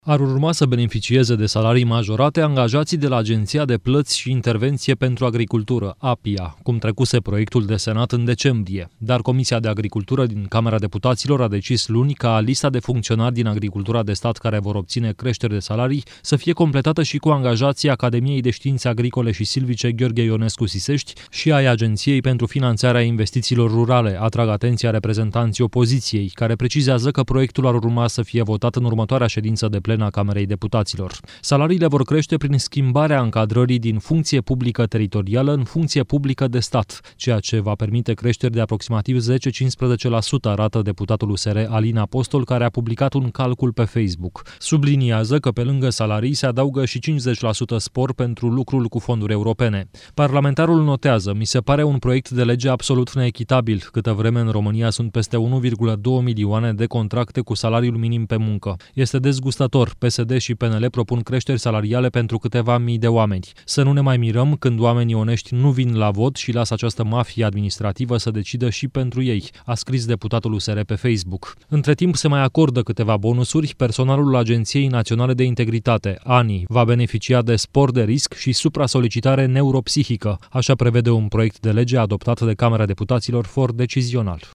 Ar urma să beneficieze de salarii majorate angajații de la Agenția de Plăți și Intervenție pentru Agricultură, APIA, cum trecuse proiectul de Senat în decembrie. Dar Comisia de Agricultură din Camera Deputaților a decis luni ca lista de funcționari din agricultura de stat care vor obține creșteri de salarii să fie completată și cu angajații Academiei de Științe Agricole și Silvice Gheorghe Ionescu Sisești și ai Agenției pentru Finanțarea Investițiilor Rurale, atrag atenția reprezentanții opoziției, care precizează că proiectul ar urma să fie votat în următoarea ședință de plen a Camerei Deputaților. Salariile vor crește prin schimbarea încadrării din funcție publică teritorială în funcție publică de stat, ceea ce va permite creșteri de aproximativ 10-15%, arată deputatul USR Alin Apostol, care a publicat un calcul pe Facebook. Subliniază că pe lângă salarii se adaugă și 50% spor pentru lucrul cu fonduri europene. Parlamentarul notează: mi se pare un proiect de lege absolut neechitabil, câtă vreme în România sunt peste 1,2 milioane de contracte cu salariul minim pe muncă. Este dezgustător. PSD și PNL propun creșteri salariale pentru câteva mii de oameni. Să nu ne mai mirăm când oamenii onești nu vin la vot și lasă această mafie administrativă să decidă și pentru ei, a scris deputatul USR pe Facebook. Între timp se mai acordă câteva bonusuri. Personalul Agenției Naționale de Integritate, ANI, va beneficia de spor de risc și supra-solicitare neuropsihică. Așa prevede un proiect de lege adoptat de Camera Deputaților for decizional.